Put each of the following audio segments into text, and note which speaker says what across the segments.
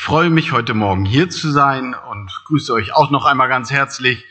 Speaker 1: Ich freue mich, heute Morgen hier zu sein und grüße euch auch noch einmal ganz herzlich.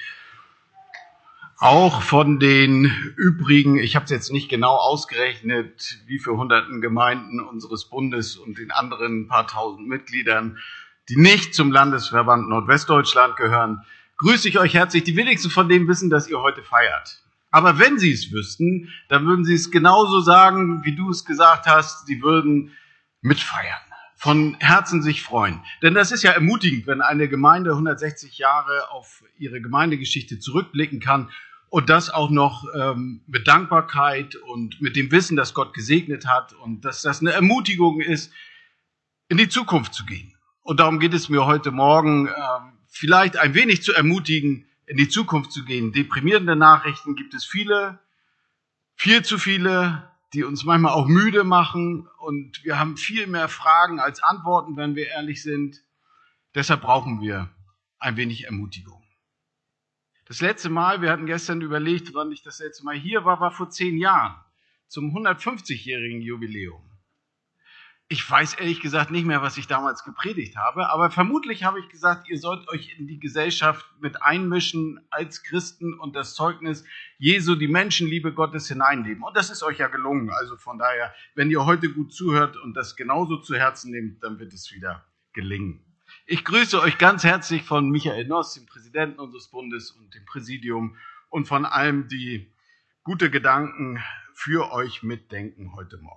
Speaker 1: Auch von den übrigen, ich habe es jetzt nicht genau ausgerechnet, wie viele hunderten Gemeinden unseres Bundes und den anderen paar tausend Mitgliedern, die nicht zum Landesverband Nordwestdeutschland gehören, grüße ich euch herzlich. Die wenigsten von denen wissen, dass ihr heute feiert. Aber wenn sie es wüssten, dann würden sie es genauso sagen, wie du es gesagt hast. Sie würden mitfeiern, von Herzen sich freuen. Denn das ist ja ermutigend, wenn eine Gemeinde 160 Jahre auf ihre Gemeindegeschichte zurückblicken kann und das auch noch mit Dankbarkeit und mit dem Wissen, dass Gott gesegnet hat und dass das eine Ermutigung ist, in die Zukunft zu gehen. Und darum geht es mir heute Morgen, vielleicht ein wenig zu ermutigen, in die Zukunft zu gehen. Deprimierende Nachrichten gibt es viele, viel zu viele, die uns manchmal auch müde machen. Und wir haben viel mehr Fragen als Antworten, wenn wir ehrlich sind. Deshalb brauchen wir ein wenig Ermutigung. Das letzte Mal, wir hatten gestern überlegt, wann ich das letzte Mal hier war, war vor 10 Jahren, zum 150-jährigen Jubiläum. Ich weiß ehrlich gesagt nicht mehr, was ich damals gepredigt habe, aber vermutlich habe ich gesagt, ihr sollt euch in die Gesellschaft mit einmischen als Christen und das Zeugnis Jesu, die Menschenliebe Gottes hineinleben. Und das ist euch ja gelungen. Also von daher, wenn ihr heute gut zuhört und das genauso zu Herzen nehmt, dann wird es wieder gelingen. Ich grüße euch ganz herzlich von Michael Noss, dem Präsidenten unseres Bundes und dem Präsidium und von allen, die gute Gedanken für euch mitdenken heute Morgen.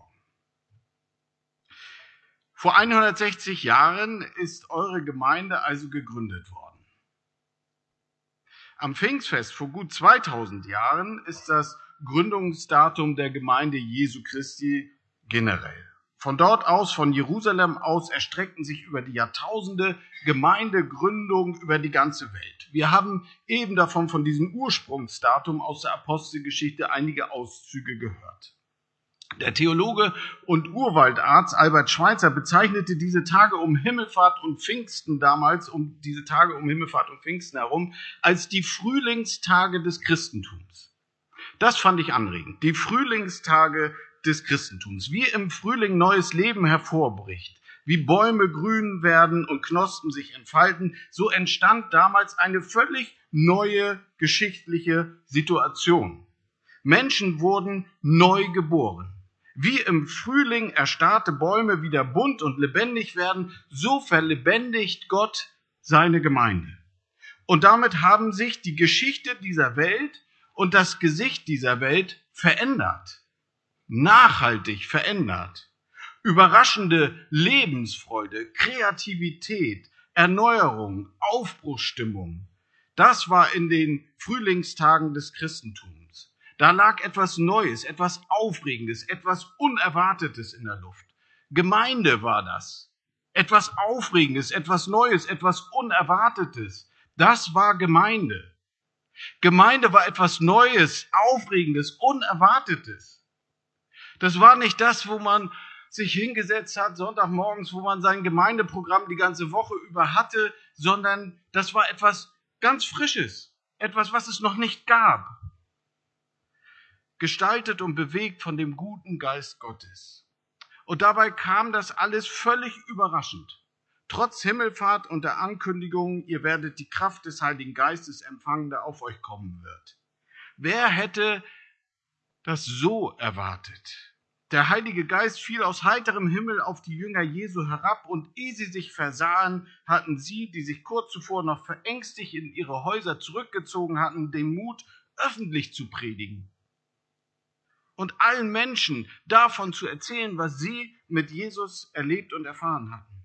Speaker 1: Vor 160 Jahren ist eure Gemeinde also gegründet worden. Am Pfingstfest vor gut 2000 Jahren ist das Gründungsdatum der Gemeinde Jesu Christi generell. Von dort aus, von Jerusalem aus, erstreckten sich über die Jahrtausende Gemeindegründungen über die ganze Welt. Wir haben eben davon, von diesem Ursprungsdatum aus der Apostelgeschichte, einige Auszüge gehört. Der Theologe und Urwaldarzt Albert Schweitzer bezeichnete diese Tage um Himmelfahrt und Pfingsten damals, um diese Tage um Himmelfahrt und Pfingsten herum, als die Frühlingstage des Christentums. Das fand ich anregend. Die Frühlingstage des Christentums. Wie im Frühling neues Leben hervorbricht, wie Bäume grün werden und Knospen sich entfalten, so entstand damals eine völlig neue geschichtliche Situation. Menschen wurden neu geboren. Wie im Frühling erstarrte Bäume wieder bunt und lebendig werden, so verlebendigt Gott seine Gemeinde. Und damit haben sich die Geschichte dieser Welt und das Gesicht dieser Welt verändert. Nachhaltig verändert. Überraschende Lebensfreude, Kreativität, Erneuerung, Aufbruchsstimmung. Das war in den Frühlingstagen des Christentums. Da lag etwas Neues, etwas Aufregendes, etwas Unerwartetes in der Luft. Gemeinde war das. Etwas Aufregendes, etwas Neues, etwas Unerwartetes. Das war Gemeinde. Gemeinde war etwas Neues, Aufregendes, Unerwartetes. Das war nicht das, wo man sich hingesetzt hat, Sonntagmorgens, wo man sein Gemeindeprogramm die ganze Woche über hatte, sondern das war etwas ganz Frisches, etwas, was es noch nicht gab. Gestaltet und bewegt von dem guten Geist Gottes. Und dabei kam das alles völlig überraschend. Trotz Himmelfahrt und der Ankündigung, ihr werdet die Kraft des Heiligen Geistes empfangen, der auf euch kommen wird. Wer hätte das so erwartet? Der Heilige Geist fiel aus heiterem Himmel auf die Jünger Jesu herab und ehe sie sich versahen, hatten sie, die sich kurz zuvor noch verängstigt in ihre Häuser zurückgezogen hatten, den Mut, öffentlich zu predigen. Und allen Menschen davon zu erzählen, was sie mit Jesus erlebt und erfahren hatten.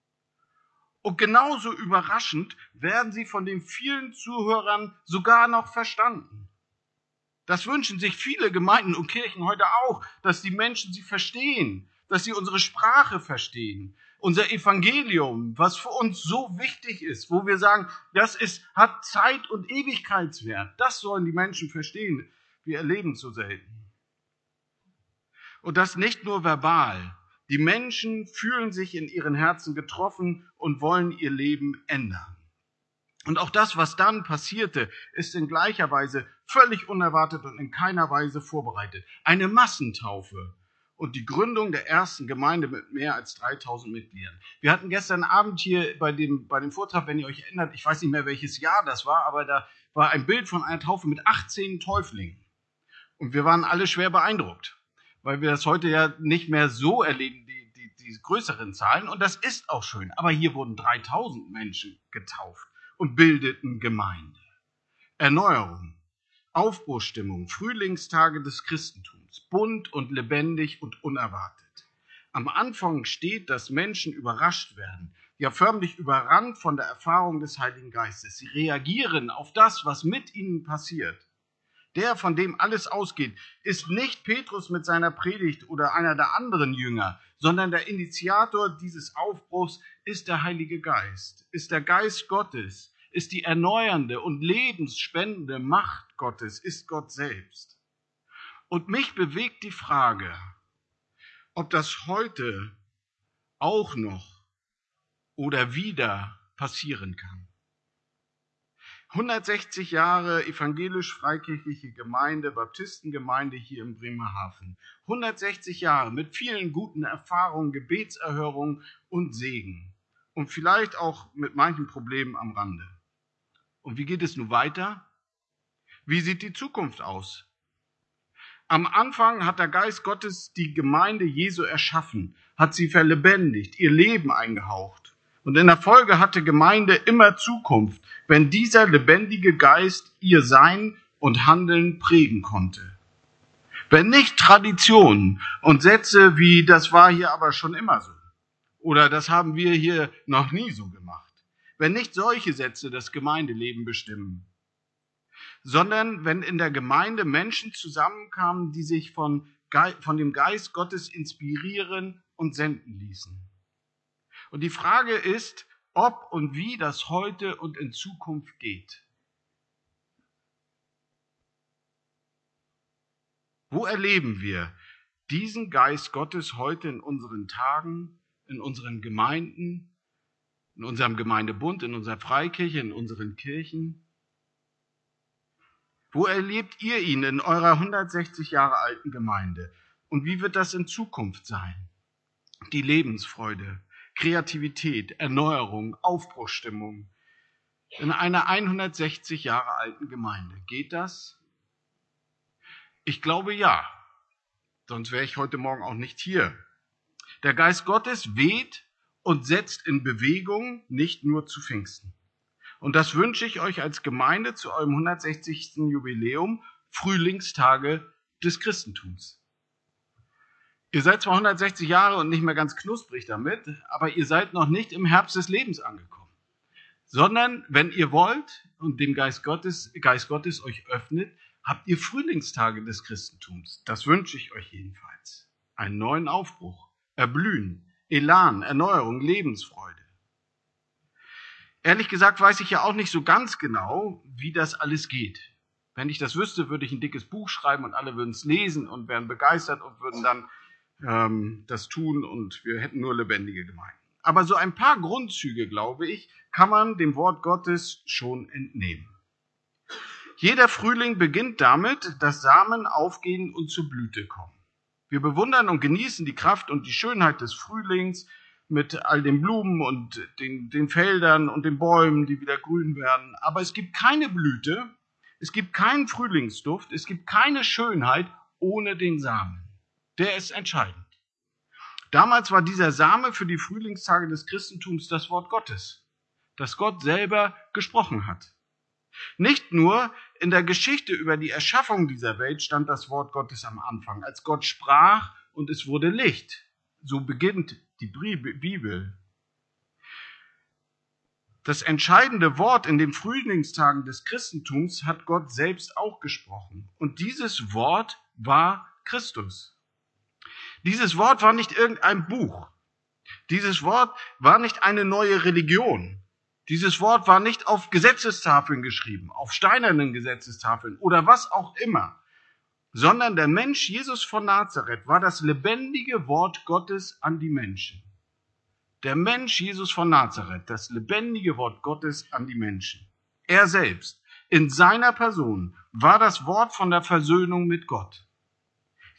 Speaker 1: Und genauso überraschend werden sie von den vielen Zuhörern sogar noch verstanden. Das wünschen sich viele Gemeinden und Kirchen heute auch, dass die Menschen sie verstehen, dass sie unsere Sprache verstehen, unser Evangelium, was für uns so wichtig ist, wo wir sagen, hat Zeit- und Ewigkeitswert. Das sollen die Menschen verstehen. Wir erleben es so selten. Und das nicht nur verbal. Die Menschen fühlen sich in ihren Herzen getroffen und wollen ihr Leben ändern. Und auch das, was dann passierte, ist in gleicher Weise völlig unerwartet und in keiner Weise vorbereitet. Eine Massentaufe und die Gründung der ersten Gemeinde mit mehr als 3000 Mitgliedern. Wir hatten gestern Abend hier bei dem Vortrag, wenn ihr euch erinnert, ich weiß nicht mehr, welches Jahr das war, aber da war ein Bild von einer Taufe mit 18 Täuflingen. Und wir waren alle schwer beeindruckt, weil wir das heute ja nicht mehr so erleben, die größeren Zahlen. Und das ist auch schön. Aber hier wurden 3000 Menschen getauft und bildeten Gemeinde. Erneuerung, Aufbruchsstimmung, Frühlingstage des Christentums, bunt und lebendig und unerwartet. Am Anfang steht, dass Menschen überrascht werden, ja förmlich überrannt von der Erfahrung des Heiligen Geistes. Sie reagieren auf das, was mit ihnen passiert. Der, von dem alles ausgeht, ist nicht Petrus mit seiner Predigt oder einer der anderen Jünger, sondern der Initiator dieses Aufbruchs ist der Heilige Geist, ist der Geist Gottes, ist die erneuernde und lebensspendende Macht Gottes, ist Gott selbst. Und mich bewegt die Frage, ob das heute auch noch oder wieder passieren kann. 160 Jahre evangelisch-freikirchliche Gemeinde, Baptistengemeinde hier in Bremerhaven. 160 Jahre mit vielen guten Erfahrungen, Gebetserhörungen und Segen. Und vielleicht auch mit manchen Problemen am Rande. Und wie geht es nun weiter? Wie sieht die Zukunft aus? Am Anfang hat der Geist Gottes die Gemeinde Jesu erschaffen, hat sie verlebendigt, ihr Leben eingehaucht. Und in der Folge hatte Gemeinde immer Zukunft, wenn dieser lebendige Geist ihr Sein und Handeln prägen konnte. Wenn nicht Traditionen und Sätze wie das war hier aber schon immer so oder das haben wir hier noch nie so gemacht. Wenn nicht solche Sätze das Gemeindeleben bestimmen, sondern wenn in der Gemeinde Menschen zusammenkamen, die sich von dem Geist Gottes inspirieren und senden ließen. Und die Frage ist, ob und wie das heute und in Zukunft geht. Wo erleben wir diesen Geist Gottes heute in unseren Tagen, in unseren Gemeinden, in unserem Gemeindebund, in unserer Freikirche, in unseren Kirchen? Wo erlebt ihr ihn in eurer 160 Jahre alten Gemeinde? Und wie wird das in Zukunft sein? Die Lebensfreude, Kreativität, Erneuerung, Aufbruchsstimmung in einer 160 Jahre alten Gemeinde. Geht das? Ich glaube ja, sonst wäre ich heute Morgen auch nicht hier. Der Geist Gottes weht und setzt in Bewegung, nicht nur zu Pfingsten. Und das wünsche ich euch als Gemeinde zu eurem 160. Jubiläum, Frühlingstage des Christentums. Ihr seid zwar 160 Jahre und nicht mehr ganz knusprig damit, aber ihr seid noch nicht im Herbst des Lebens angekommen. Sondern, wenn ihr wollt und dem Geist Gottes euch öffnet, habt ihr Frühlingstage des Christentums. Das wünsche ich euch jedenfalls. Einen neuen Aufbruch, Erblühen, Elan, Erneuerung, Lebensfreude. Ehrlich gesagt weiß ich ja auch nicht so ganz genau, wie das alles geht. Wenn ich das wüsste, würde ich ein dickes Buch schreiben und alle würden es lesen und wären begeistert und würden dann das tun und wir hätten nur lebendige Gemeinden. Aber so ein paar Grundzüge, glaube ich, kann man dem Wort Gottes schon entnehmen. Jeder Frühling beginnt damit, dass Samen aufgehen und zur Blüte kommen. Wir bewundern und genießen die Kraft und die Schönheit des Frühlings mit all den Blumen und den Feldern und den Bäumen, die wieder grün werden. Aber es gibt keine Blüte, es gibt keinen Frühlingsduft, es gibt keine Schönheit ohne den Samen. Der ist entscheidend. Damals war dieser Same für die Frühlingstage des Christentums das Wort Gottes, das Gott selber gesprochen hat. Nicht nur in der Geschichte über die Erschaffung dieser Welt stand das Wort Gottes am Anfang, als Gott sprach und es wurde Licht. So beginnt die Bibel. Das entscheidende Wort in den Frühlingstagen des Christentums hat Gott selbst auch gesprochen. Und dieses Wort war Christus. Dieses Wort war nicht irgendein Buch. Dieses Wort war nicht eine neue Religion. Dieses Wort war nicht auf Gesetzestafeln geschrieben, auf steinernen Gesetzestafeln oder was auch immer, sondern der Mensch Jesus von Nazareth war das lebendige Wort Gottes an die Menschen. Der Mensch Jesus von Nazareth, das lebendige Wort Gottes an die Menschen. Er selbst, in seiner Person, war das Wort von der Versöhnung mit Gott.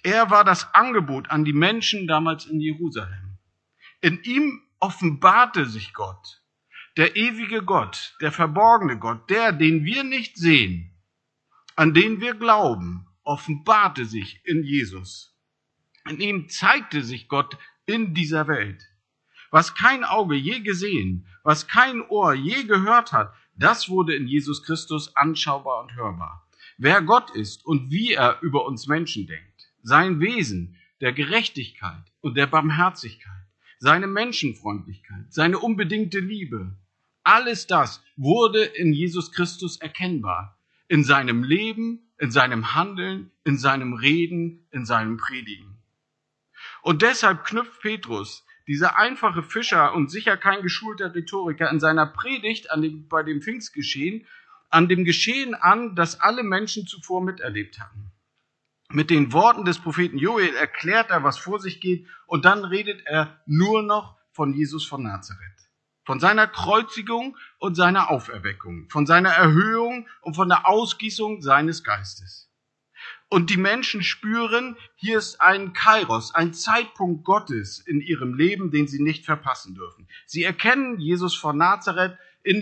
Speaker 1: Er war das Angebot an die Menschen damals in Jerusalem. In ihm offenbarte sich Gott, der ewige Gott, der verborgene Gott, der, den wir nicht sehen, an den wir glauben, offenbarte sich in Jesus. In ihm zeigte sich Gott in dieser Welt. Was kein Auge je gesehen, was kein Ohr je gehört hat, das wurde in Jesus Christus anschaubar und hörbar. Wer Gott ist und wie er über uns Menschen denkt, sein Wesen der Gerechtigkeit und der Barmherzigkeit, seine Menschenfreundlichkeit, seine unbedingte Liebe, alles das wurde in Jesus Christus erkennbar. In seinem Leben, in seinem Handeln, in seinem Reden, in seinem Predigen. Und deshalb knüpft Petrus, dieser einfache Fischer und sicher kein geschulter Rhetoriker, in seiner Predigt bei dem Pfingstgeschehen, an dem Geschehen an, das alle Menschen zuvor miterlebt hatten. Mit den Worten des Propheten Joel erklärt er, was vor sich geht, und dann redet er nur noch von Jesus von Nazareth. Von seiner Kreuzigung und seiner Auferweckung, von seiner Erhöhung und von der Ausgießung seines Geistes. Und die Menschen spüren, hier ist ein Kairos, ein Zeitpunkt Gottes in ihrem Leben, den sie nicht verpassen dürfen. Sie erkennen in Jesus von Nazareth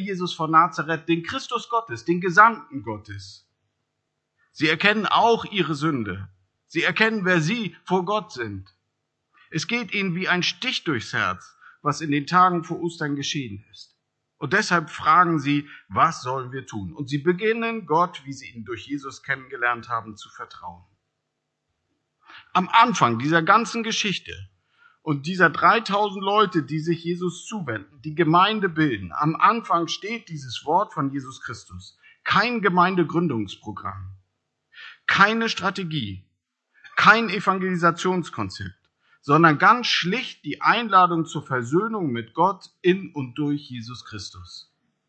Speaker 1: den Christus Gottes, den Gesandten Gottes. Sie erkennen auch ihre Sünde. Sie erkennen, wer sie vor Gott sind. Es geht ihnen wie ein Stich durchs Herz, was in den Tagen vor Ostern geschehen ist. Und deshalb fragen sie, was sollen wir tun? Und sie beginnen Gott, wie sie ihn durch Jesus kennengelernt haben, zu vertrauen. Am Anfang dieser ganzen Geschichte und dieser 3000 Leute, die sich Jesus zuwenden, die Gemeinde bilden, am Anfang steht dieses Wort von Jesus Christus. Kein Gemeindegründungsprogramm, keine Strategie, kein Evangelisationskonzept, sondern ganz schlicht die Einladung zur Versöhnung mit Gott in und durch Jesus Christus.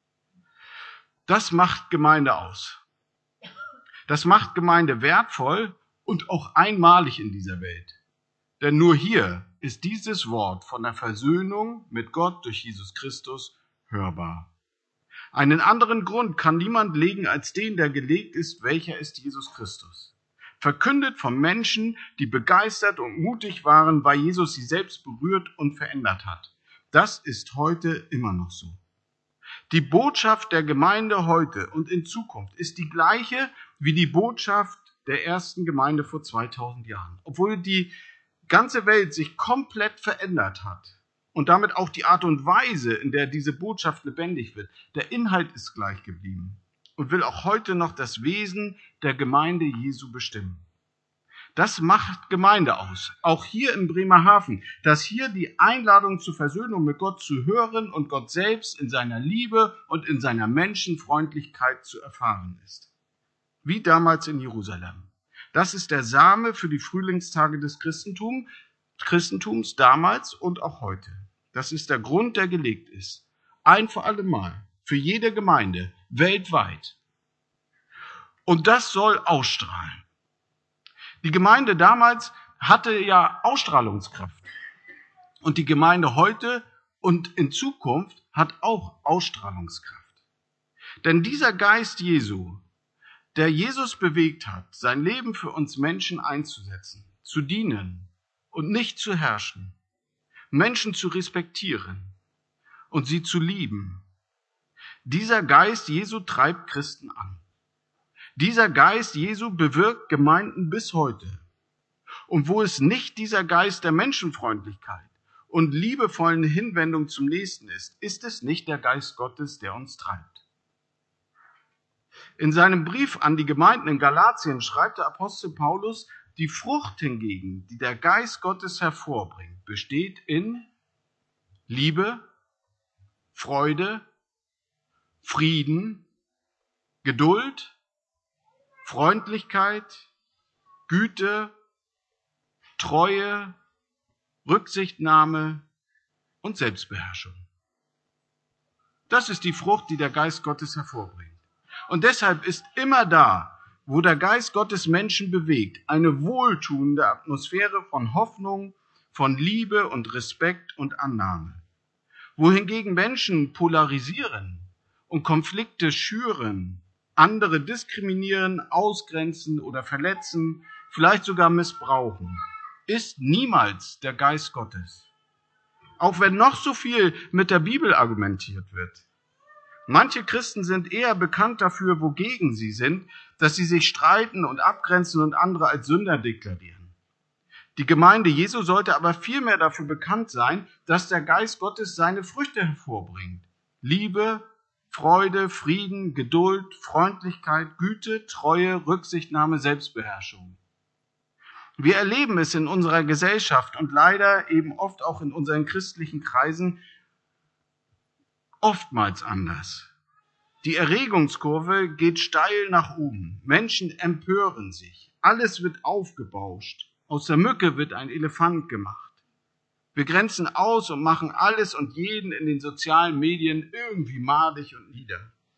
Speaker 1: Das macht Gemeinde aus. Das macht Gemeinde wertvoll und auch einmalig in dieser Welt. Denn nur hier ist dieses Wort von der Versöhnung mit Gott durch Jesus Christus hörbar. Einen anderen Grund kann niemand legen als den, der gelegt ist, welcher ist Jesus Christus. Verkündet von Menschen, die begeistert und mutig waren, weil Jesus sie selbst berührt und verändert hat. Das ist heute immer noch so. Die Botschaft der Gemeinde heute und in Zukunft ist die gleiche wie die Botschaft der ersten Gemeinde vor 2000 Jahren. Obwohl die ganze Welt sich komplett verändert hat und damit auch die Art und Weise, in der diese Botschaft lebendig wird, der Inhalt ist gleich geblieben und will auch heute noch das Wesen der Gemeinde Jesu bestimmen. Das macht Gemeinde aus, auch hier in Bremerhaven, dass hier die Einladung zur Versöhnung mit Gott zu hören und Gott selbst in seiner Liebe und in seiner Menschenfreundlichkeit zu erfahren ist. Wie damals in Jerusalem. Das ist der Same für die Frühlingstage des Christentums damals und auch heute. Das ist der Grund, der gelegt ist. Ein für alle Mal, für jede Gemeinde, weltweit. Und das soll ausstrahlen. Die Gemeinde damals hatte ja Ausstrahlungskraft. Und die Gemeinde heute und in Zukunft hat auch Ausstrahlungskraft. Denn dieser Geist Jesu, der Jesus bewegt hat, sein Leben für uns Menschen einzusetzen, zu dienen und nicht zu herrschen, Menschen zu respektieren und sie zu lieben, dieser Geist Jesu treibt Christen an. Dieser Geist Jesu bewirkt Gemeinden bis heute. Und wo es nicht dieser Geist der Menschenfreundlichkeit und liebevollen Hinwendung zum Nächsten ist, ist es nicht der Geist Gottes, der uns treibt. In seinem Brief an die Gemeinden in Galatien schreibt der Apostel Paulus, die Frucht hingegen, die der Geist Gottes hervorbringt, besteht in Liebe, Freude, Frieden, Geduld, Freundlichkeit, Güte, Treue, Rücksichtnahme und Selbstbeherrschung. Das ist die Frucht, die der Geist Gottes hervorbringt. Und deshalb ist immer da, wo der Geist Gottes Menschen bewegt, eine wohltuende Atmosphäre von Hoffnung, von Liebe und Respekt und Annahme. Wohingegen Menschen polarisieren und Konflikte schüren, andere diskriminieren, ausgrenzen oder verletzen, vielleicht sogar missbrauchen, ist niemals der Geist Gottes. Auch wenn noch so viel mit der Bibel argumentiert wird. Manche Christen sind eher bekannt dafür, wogegen sie sind, dass sie sich streiten und abgrenzen und andere als Sünder deklarieren. Die Gemeinde Jesu sollte aber vielmehr dafür bekannt sein, dass der Geist Gottes seine Früchte hervorbringt. Liebe, Freude, Frieden, Geduld, Freundlichkeit, Güte, Treue, Rücksichtnahme, Selbstbeherrschung. Wir erleben es in unserer Gesellschaft und leider eben oft auch in unseren christlichen Kreisen oftmals anders. Die Erregungskurve geht steil nach oben. Menschen empören sich. Alles wird aufgebauscht. Aus der Mücke wird ein Elefant gemacht. Wir grenzen aus und machen alles und jeden in den sozialen Medien irgendwie madig und nieder.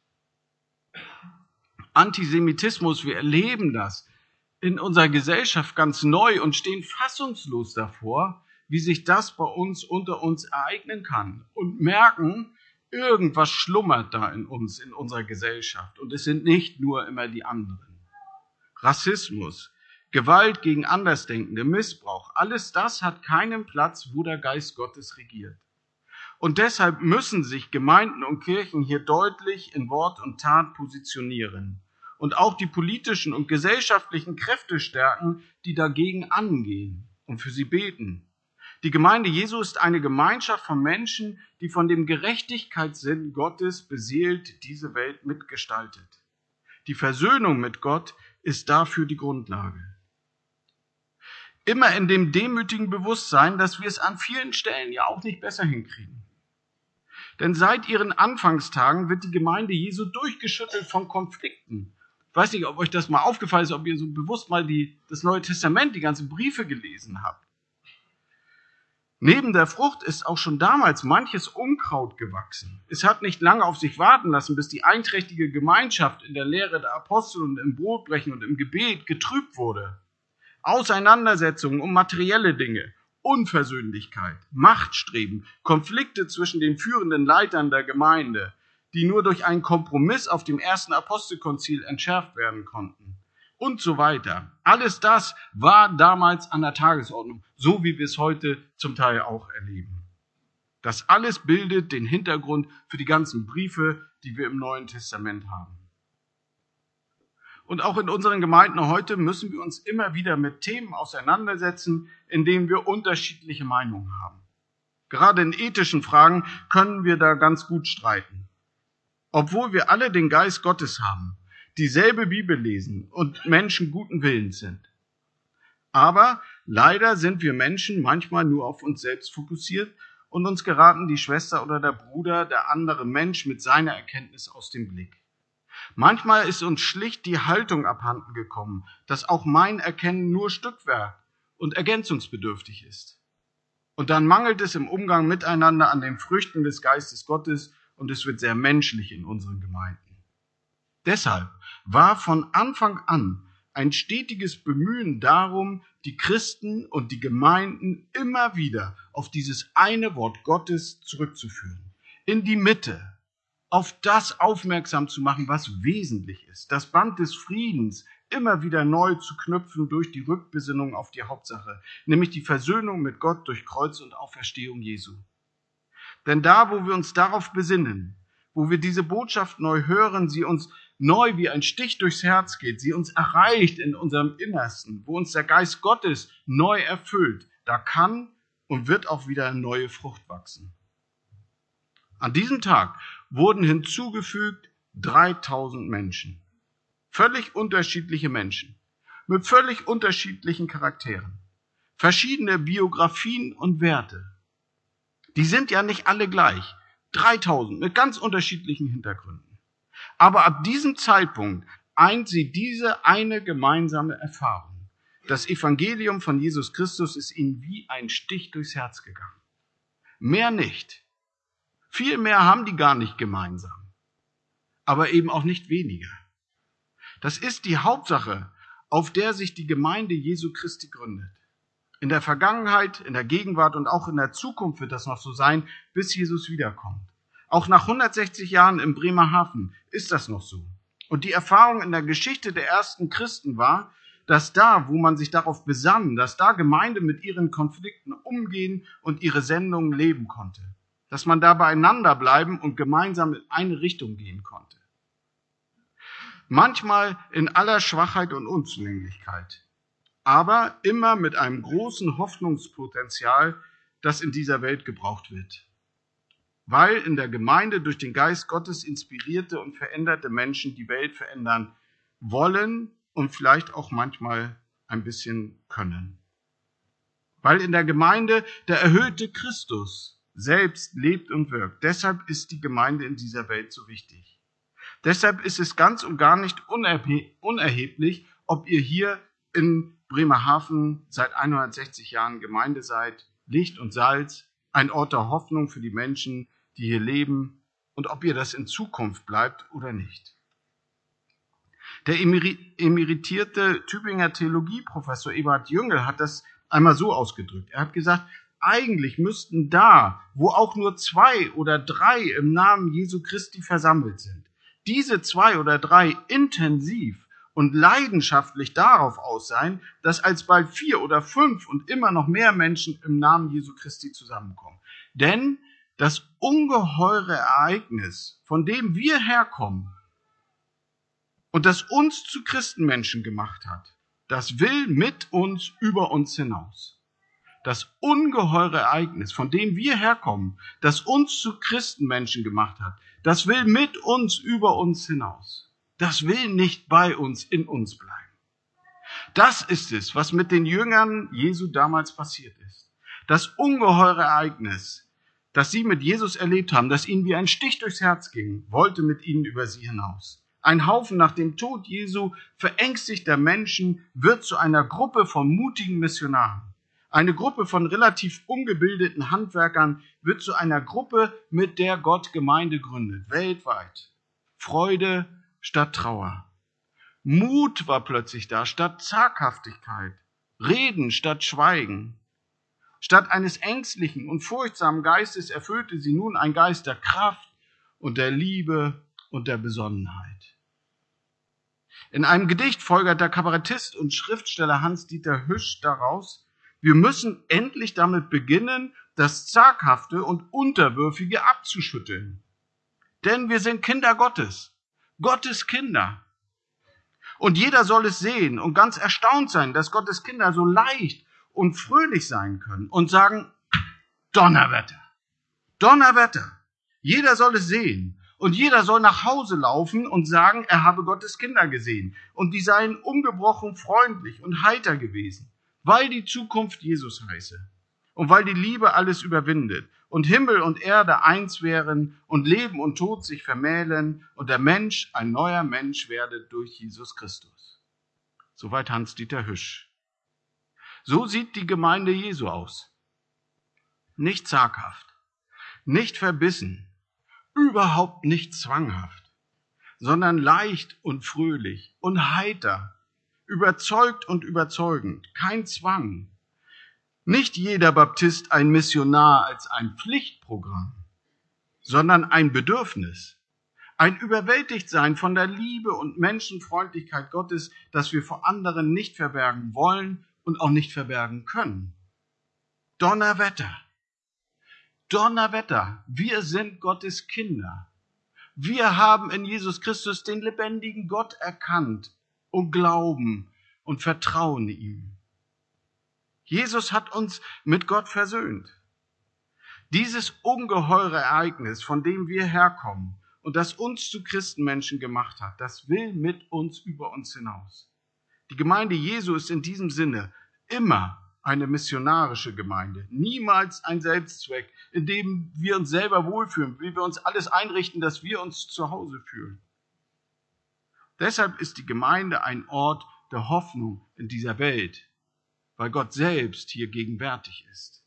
Speaker 1: Antisemitismus, wir erleben das in unserer Gesellschaft ganz neu und stehen fassungslos davor, wie sich das bei uns unter uns ereignen kann und merken, irgendwas schlummert da in uns, in unserer Gesellschaft. Und es sind nicht nur immer die anderen. Rassismus, Gewalt gegen Andersdenkende, Missbrauch, alles das hat keinen Platz, wo der Geist Gottes regiert. Und deshalb müssen sich Gemeinden und Kirchen hier deutlich in Wort und Tat positionieren und auch die politischen und gesellschaftlichen Kräfte stärken, die dagegen angehen und für sie beten. Die Gemeinde Jesu ist eine Gemeinschaft von Menschen, die von dem Gerechtigkeitssinn Gottes beseelt diese Welt mitgestaltet. Die Versöhnung mit Gott ist dafür die Grundlage. Immer in dem demütigen Bewusstsein, dass wir es an vielen Stellen ja auch nicht besser hinkriegen. Denn seit ihren Anfangstagen wird die Gemeinde Jesu durchgeschüttelt von Konflikten. Ich weiß nicht, ob euch das mal aufgefallen ist, ob ihr so bewusst mal das Neue Testament, die ganzen Briefe gelesen habt. Neben der Frucht ist auch schon damals manches Unkraut gewachsen. Es hat nicht lange auf sich warten lassen, bis die einträchtige Gemeinschaft in der Lehre der Apostel und im Brotbrechen und im Gebet getrübt wurde. Auseinandersetzungen um materielle Dinge, Unversöhnlichkeit, Machtstreben, Konflikte zwischen den führenden Leitern der Gemeinde, die nur durch einen Kompromiss auf dem ersten Apostelkonzil entschärft werden konnten. Und so weiter. Alles das war damals an der Tagesordnung, so wie wir es heute zum Teil auch erleben. Das alles bildet den Hintergrund für die ganzen Briefe, die wir im Neuen Testament haben. Und auch in unseren Gemeinden heute müssen wir uns immer wieder mit Themen auseinandersetzen, in denen wir unterschiedliche Meinungen haben. Gerade in ethischen Fragen können wir da ganz gut streiten. Obwohl wir alle den Geist Gottes haben, dieselbe Bibel lesen und Menschen guten Willens sind. Aber leider sind wir Menschen manchmal nur auf uns selbst fokussiert und uns geraten die Schwester oder der Bruder, der andere Mensch mit seiner Erkenntnis aus dem Blick. Manchmal ist uns schlicht die Haltung abhanden gekommen, dass auch mein Erkennen nur Stückwerk und ergänzungsbedürftig ist. Und dann mangelt es im Umgang miteinander an den Früchten des Geistes Gottes und es wird sehr menschlich in unseren Gemeinden. Deshalb war von Anfang an ein stetiges Bemühen darum, die Christen und die Gemeinden immer wieder auf dieses eine Wort Gottes zurückzuführen, in die Mitte, auf das aufmerksam zu machen, was wesentlich ist, das Band des Friedens immer wieder neu zu knüpfen durch die Rückbesinnung auf die Hauptsache, nämlich die Versöhnung mit Gott durch Kreuz und Auferstehung Jesu. Denn da, wo wir uns darauf besinnen, wo wir diese Botschaft neu hören, sie uns neu wie ein Stich durchs Herz geht, sie uns erreicht in unserem Innersten, wo uns der Geist Gottes neu erfüllt, da kann und wird auch wieder neue Frucht wachsen. An diesem Tag wurden hinzugefügt 3000 Menschen. Völlig unterschiedliche Menschen, mit völlig unterschiedlichen Charakteren, verschiedene Biografien und Werte. Die sind ja nicht alle gleich. 3000 mit ganz unterschiedlichen Hintergründen. Aber ab diesem Zeitpunkt eint sie diese eine gemeinsame Erfahrung. Das Evangelium von Jesus Christus ist ihnen wie ein Stich durchs Herz gegangen. Mehr nicht. Viel mehr haben die gar nicht gemeinsam. Aber eben auch nicht weniger. Das ist die Hauptsache, auf der sich die Gemeinde Jesu Christi gründet. In der Vergangenheit, in der Gegenwart und auch in der Zukunft wird das noch so sein, bis Jesus wiederkommt. Auch nach 160 Jahren in Bremerhaven ist das noch so. Und die Erfahrung in der Geschichte der ersten Christen war, dass da, wo man sich darauf besann, dass da Gemeinde mit ihren Konflikten umgehen und ihre Sendungen leben konnte. Dass man da beieinander bleiben und gemeinsam in eine Richtung gehen konnte. Manchmal in aller Schwachheit und Unzulänglichkeit, aber immer mit einem großen Hoffnungspotenzial, das in dieser Welt gebraucht wird. Weil in der Gemeinde durch den Geist Gottes inspirierte und veränderte Menschen die Welt verändern wollen und vielleicht auch manchmal ein bisschen können. Weil in der Gemeinde der erhöhte Christus selbst lebt und wirkt. Deshalb ist die Gemeinde in dieser Welt so wichtig. Deshalb ist es ganz und gar nicht unerheblich, ob ihr hier in Bremerhaven seit 160 Jahren Gemeinde seid, Licht und Salz, ein Ort der Hoffnung für die Menschen, die hier leben, und ob ihr das in Zukunft bleibt oder nicht. Der emeritierte Tübinger Theologieprofessor Eberhard Jüngel hat das einmal so ausgedrückt. Er hat gesagt, eigentlich müssten da, wo auch nur 2 oder 3 im Namen Jesu Christi versammelt sind, diese 2 oder 3 intensiv und leidenschaftlich darauf aus sein, dass alsbald 4 oder 5 und immer noch mehr Menschen im Namen Jesu Christi zusammenkommen. Denn das ungeheure Ereignis, von dem wir herkommen und das uns zu Christenmenschen gemacht hat, das will mit uns über uns hinaus. Das ungeheure Ereignis, von dem wir herkommen, das uns zu Christenmenschen gemacht hat, das will mit uns über uns hinaus. Das will nicht bei uns, in uns bleiben. Das ist es, was mit den Jüngern Jesu damals passiert ist. Das ungeheure Ereignis, das sie mit Jesus erlebt haben, das ihnen wie ein Stich durchs Herz ging, wollte mit ihnen über sie hinaus. Ein Haufen nach dem Tod Jesu verängstigter Menschen wird zu einer Gruppe von mutigen Missionaren. Eine Gruppe von relativ ungebildeten Handwerkern wird zu einer Gruppe, mit der Gott Gemeinde gründet, weltweit. Freude statt Trauer. Mut war plötzlich da statt Zaghaftigkeit. Reden statt Schweigen. Statt eines ängstlichen und furchtsamen Geistes erfüllte sie nun ein Geist der Kraft und der Liebe und der Besonnenheit. In einem Gedicht folgert der Kabarettist und Schriftsteller Hans-Dieter Hüsch daraus: Wir müssen endlich damit beginnen, das Zaghafte und Unterwürfige abzuschütteln. Denn wir sind Kinder Gottes, Gottes Kinder. Und jeder soll es sehen und ganz erstaunt sein, dass Gottes Kinder so leicht und fröhlich sein können und sagen, Donnerwetter, Donnerwetter. Jeder soll es sehen und jeder soll nach Hause laufen und sagen, er habe Gottes Kinder gesehen und die seien ungebrochen freundlich und heiter gewesen, weil die Zukunft Jesus heiße und weil die Liebe alles überwindet und Himmel und Erde eins wären und Leben und Tod sich vermählen und der Mensch ein neuer Mensch werde durch Jesus Christus. Soweit Hans-Dieter Hüsch. So sieht die Gemeinde Jesu aus. Nicht zaghaft, nicht verbissen, überhaupt nicht zwanghaft, sondern leicht und fröhlich und heiter, überzeugt und überzeugend, kein Zwang. Nicht jeder Baptist ein Missionar als ein Pflichtprogramm, sondern ein Bedürfnis, ein Überwältigtsein von der Liebe und Menschenfreundlichkeit Gottes, das wir vor anderen nicht verbergen wollen und auch nicht verbergen können. Donnerwetter, Donnerwetter, wir sind Gottes Kinder. Wir haben in Jesus Christus den lebendigen Gott erkannt und glauben und vertrauen ihm. Jesus hat uns mit Gott versöhnt. Dieses ungeheure Ereignis, von dem wir herkommen und das uns zu Christenmenschen gemacht hat, das will mit uns über uns hinaus. Die Gemeinde Jesu ist in diesem Sinne immer eine missionarische Gemeinde, niemals ein Selbstzweck, in dem wir uns selber wohlfühlen, wie wir uns alles einrichten, dass wir uns zu Hause fühlen. Deshalb ist die Gemeinde ein Ort der Hoffnung in dieser Welt, weil Gott selbst hier gegenwärtig ist.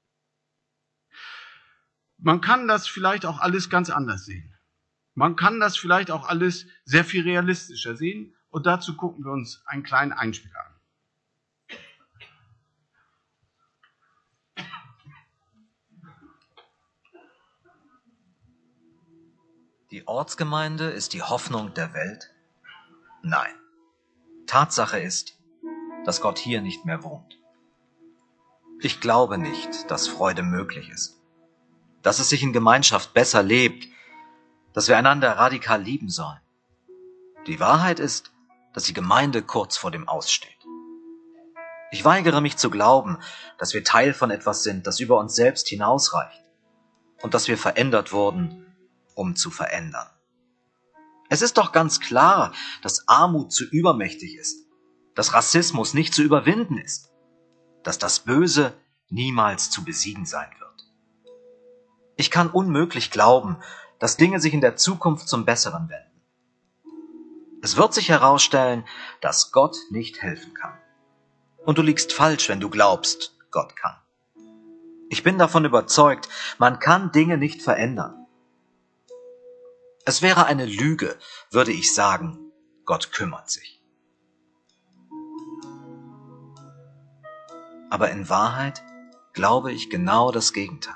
Speaker 1: Man kann das vielleicht auch alles ganz anders sehen. Man kann das vielleicht auch alles sehr viel realistischer sehen und dazu gucken wir uns einen kleinen Einspieler an.
Speaker 2: Die Ortsgemeinde ist die Hoffnung der Welt? Nein. Tatsache ist, dass Gott hier nicht mehr wohnt. Ich glaube nicht, dass Freude möglich ist, dass es sich in Gemeinschaft besser lebt, dass wir einander radikal lieben sollen. Die Wahrheit ist, dass die Gemeinde kurz vor dem Aus steht. Ich weigere mich zu glauben, dass wir Teil von etwas sind, das über uns selbst hinausreicht und dass wir verändert wurden, um zu verändern. Es ist doch ganz klar, dass Armut zu übermächtig ist, dass Rassismus nicht zu überwinden ist, dass das Böse niemals zu besiegen sein wird. Ich kann unmöglich glauben, dass Dinge sich in der Zukunft zum Besseren wenden. Es wird sich herausstellen, dass Gott nicht helfen kann. Und du liegst falsch, wenn du glaubst, Gott kann. Ich bin davon überzeugt, man kann Dinge nicht verändern. Es wäre eine Lüge, würde ich sagen, Gott kümmert sich. Aber in Wahrheit glaube ich genau das Gegenteil.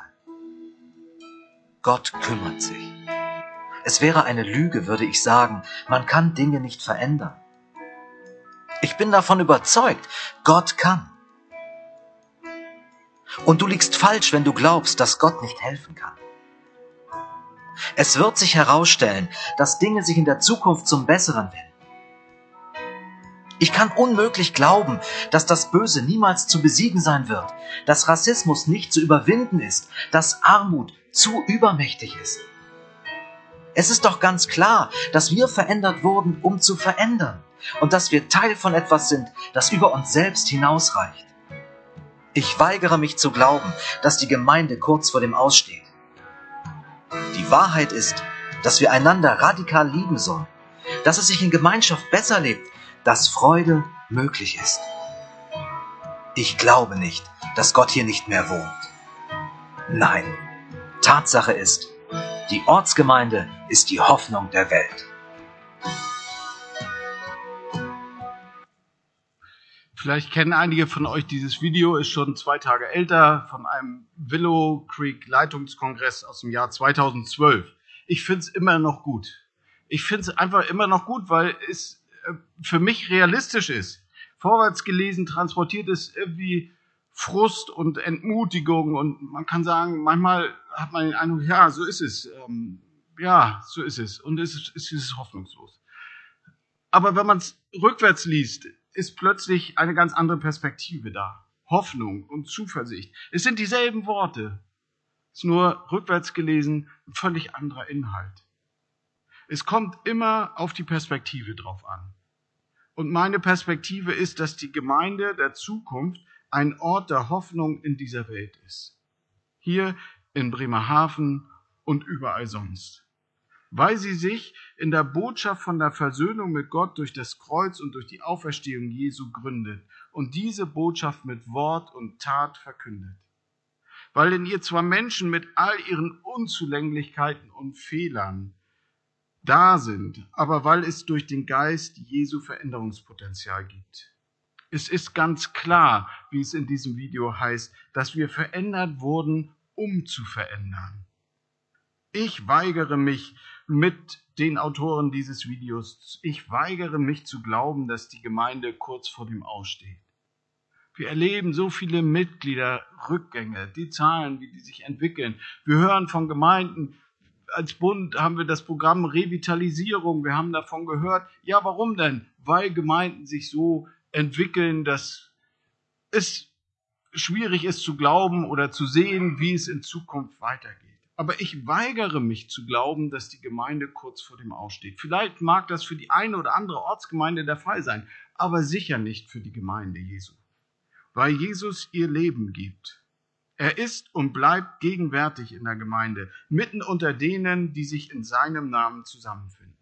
Speaker 2: Gott kümmert sich. Es wäre eine Lüge, würde ich sagen, man kann Dinge nicht verändern. Ich bin davon überzeugt, Gott kann. Und du liegst falsch, wenn du glaubst, dass Gott nicht helfen kann. Es wird sich herausstellen, dass Dinge sich in der Zukunft zum Besseren wenden. Ich kann unmöglich glauben, dass das Böse niemals zu besiegen sein wird, dass Rassismus nicht zu überwinden ist, dass Armut zu übermächtig ist. Es ist doch ganz klar, dass wir verändert wurden, um zu verändern und dass wir Teil von etwas sind, das über uns selbst hinausreicht. Ich weigere mich zu glauben, dass die Gemeinde kurz vor dem Aus steht. Die Wahrheit ist, dass wir einander radikal lieben sollen, dass es sich in Gemeinschaft besser lebt, dass Freude möglich ist. Ich glaube nicht, dass Gott hier nicht mehr wohnt. Nein, Tatsache ist, die Ortsgemeinde ist die Hoffnung der Welt.
Speaker 1: Vielleicht kennen einige von euch dieses Video, ist schon 2 Tage älter, von einem Willow Creek Leitungskongress aus dem Jahr 2012. Ich finde es immer noch gut. Ich finde es einfach immer noch gut, weil es für mich realistisch ist. Vorwärts gelesen transportiert es irgendwie Frust und Entmutigung und man kann sagen, manchmal hat man den Eindruck, ja, so ist es. Ja, so ist es. Und es ist hoffnungslos. Aber wenn man es rückwärts liest, ist plötzlich eine ganz andere Perspektive da. Hoffnung und Zuversicht. Es sind dieselben Worte. Es ist nur rückwärts gelesen ein völlig anderer Inhalt. Es kommt immer auf die Perspektive drauf an. Und meine Perspektive ist, dass die Gemeinde der Zukunft ein Ort der Hoffnung in dieser Welt ist. Hier in Bremerhaven und überall sonst. Weil sie sich in der Botschaft von der Versöhnung mit Gott durch das Kreuz und durch die Auferstehung Jesu gründet und diese Botschaft mit Wort und Tat verkündet. Weil in ihr zwar Menschen mit all ihren Unzulänglichkeiten und Fehlern da sind, aber weil es durch den Geist Jesu Veränderungspotenzial gibt. Es ist ganz klar, wie es in diesem Video heißt, dass wir verändert wurden, um zu verändern. Ich weigere mich mit den Autoren dieses Videos, ich weigere mich zu glauben, dass die Gemeinde kurz vor dem Aus steht. Wir erleben so viele Mitgliederrückgänge, die Zahlen, wie die sich entwickeln. Wir hören von Gemeinden, als Bund haben wir das Programm Revitalisierung. Wir haben davon gehört. Ja, warum denn? Weil Gemeinden sich so entwickeln, dass es schwierig ist zu glauben oder zu sehen, wie es in Zukunft weitergeht. Aber ich weigere mich zu glauben, dass die Gemeinde kurz vor dem Aus steht. Vielleicht mag das für die eine oder andere Ortsgemeinde der Fall sein, aber sicher nicht für die Gemeinde Jesu. Weil Jesus ihr Leben gibt. Er ist und bleibt gegenwärtig in der Gemeinde, mitten unter denen, die sich in seinem Namen zusammenfinden.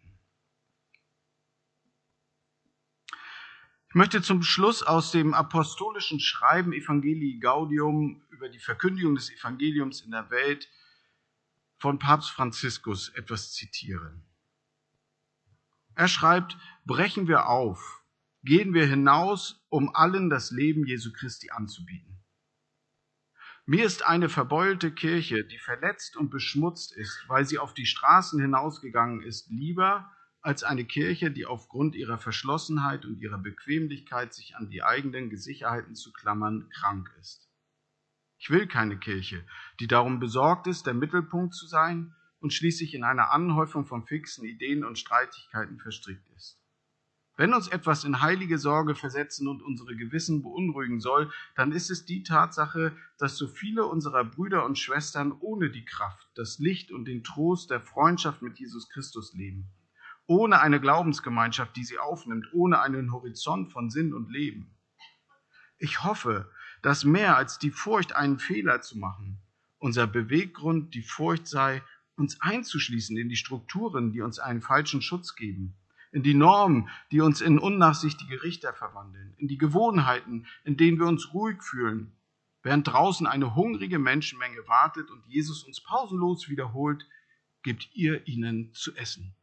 Speaker 1: Ich möchte zum Schluss aus dem apostolischen Schreiben Evangelii Gaudium über die Verkündigung des Evangeliums in der Welt von Papst Franziskus etwas zitieren. Er schreibt, brechen wir auf, gehen wir hinaus, um allen das Leben Jesu Christi anzubieten. Mir ist eine verbeulte Kirche, die verletzt und beschmutzt ist, weil sie auf die Straßen hinausgegangen ist, lieber als eine Kirche, die aufgrund ihrer Verschlossenheit und ihrer Bequemlichkeit, sich an die eigenen Sicherheiten zu klammern, krank ist. Ich will keine Kirche, die darum besorgt ist, der Mittelpunkt zu sein und schließlich in einer Anhäufung von fixen Ideen und Streitigkeiten verstrickt ist. Wenn uns etwas in heilige Sorge versetzen und unsere Gewissen beunruhigen soll, dann ist es die Tatsache, dass so viele unserer Brüder und Schwestern ohne die Kraft, das Licht und den Trost der Freundschaft mit Jesus Christus leben, ohne eine Glaubensgemeinschaft, die sie aufnimmt, ohne einen Horizont von Sinn und Leben. Ich hoffe, dass mehr als die Furcht, einen Fehler zu machen, unser Beweggrund die Furcht sei, uns einzuschließen in die Strukturen, die uns einen falschen Schutz geben, in die Normen, die uns in unnachsichtige Richter verwandeln, in die Gewohnheiten, in denen wir uns ruhig fühlen, während draußen eine hungrige Menschenmenge wartet und Jesus uns pausenlos wiederholt, gebt ihr ihnen zu essen.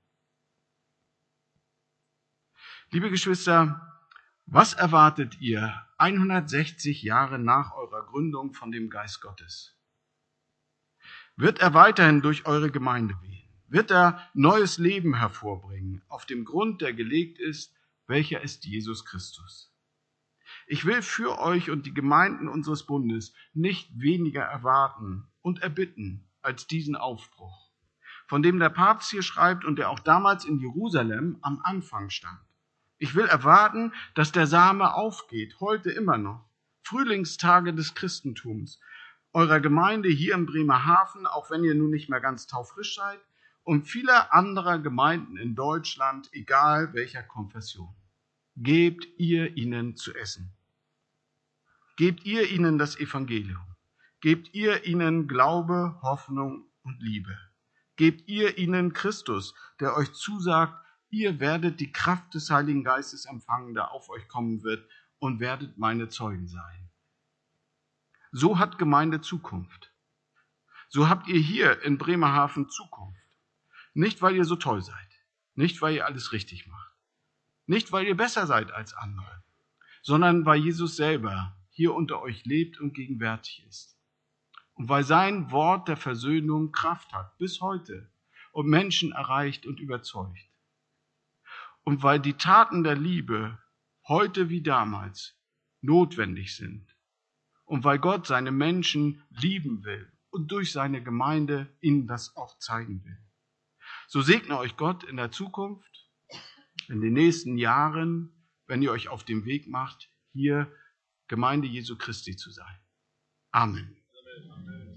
Speaker 1: Liebe Geschwister, was erwartet ihr 160 Jahre nach eurer Gründung von dem Geist Gottes? Wird er weiterhin durch eure Gemeinde wehen? Wird er neues Leben hervorbringen, auf dem Grund, der gelegt ist, welcher ist Jesus Christus? Ich will für euch und die Gemeinden unseres Bundes nicht weniger erwarten und erbitten als diesen Aufbruch, von dem der Papst hier schreibt und der auch damals in Jerusalem am Anfang stand. Ich will erwarten, dass der Same aufgeht, heute immer noch, Frühlingstage des Christentums, eurer Gemeinde hier in Bremerhaven, auch wenn ihr nun nicht mehr ganz taufrisch seid, und vieler anderer Gemeinden in Deutschland, egal welcher Konfession. Gebt ihr ihnen zu essen. Gebt ihr ihnen das Evangelium. Gebt ihr ihnen Glaube, Hoffnung und Liebe. Gebt ihr ihnen Christus, der euch zusagt, ihr werdet die Kraft des Heiligen Geistes empfangen, der auf euch kommen wird, und werdet meine Zeugen sein. So hat Gemeinde Zukunft. So habt ihr hier in Bremerhaven Zukunft. Nicht, weil ihr so toll seid, nicht, weil ihr alles richtig macht, nicht, weil ihr besser seid als andere, sondern weil Jesus selber hier unter euch lebt und gegenwärtig ist. Und weil sein Wort der Versöhnung Kraft hat, bis heute, und Menschen erreicht und überzeugt. Und weil die Taten der Liebe heute wie damals notwendig sind. Und weil Gott seine Menschen lieben will und durch seine Gemeinde ihnen das auch zeigen will. So segne euch Gott in der Zukunft, in den nächsten Jahren, wenn ihr euch auf den Weg macht, hier Gemeinde Jesu Christi zu sein. Amen.